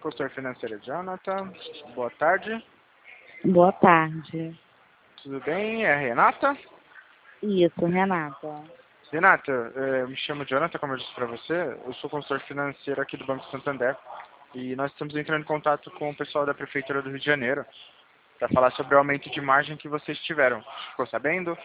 consultor financeiro Jonathan. Boa tarde. Boa tarde. Tudo bem? É a Renata? Isso, Renata. Renata, me chamo Jonathan, como eu disse para você. Eu sou consultor financeiro aqui do Banco Santander. E nós estamos entrando em contato com o pessoal da Prefeitura do Rio de Janeiro para falar sobre o aumento de margem que vocês tiveram. Ficou sabendo?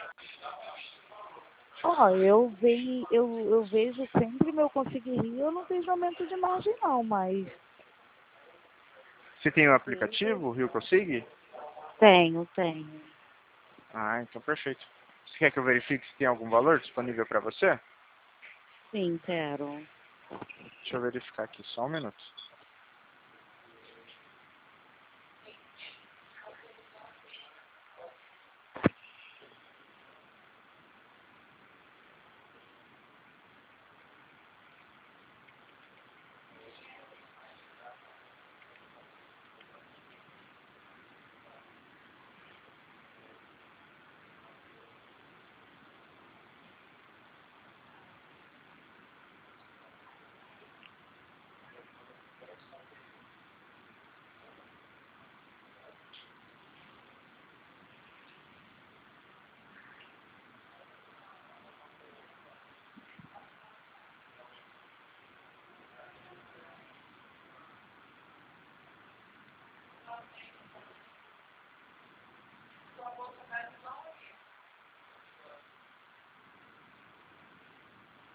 Ó, eu vejo sempre meu conseguir, eu não vejo aumento de margem não, mas Você tem o aplicativo, o Rio Consig? tenho. Ah, então perfeito. Você quer que eu verifique se tem algum valor disponível para você? Sim, quero. Deixa eu verificar aqui, só um minuto.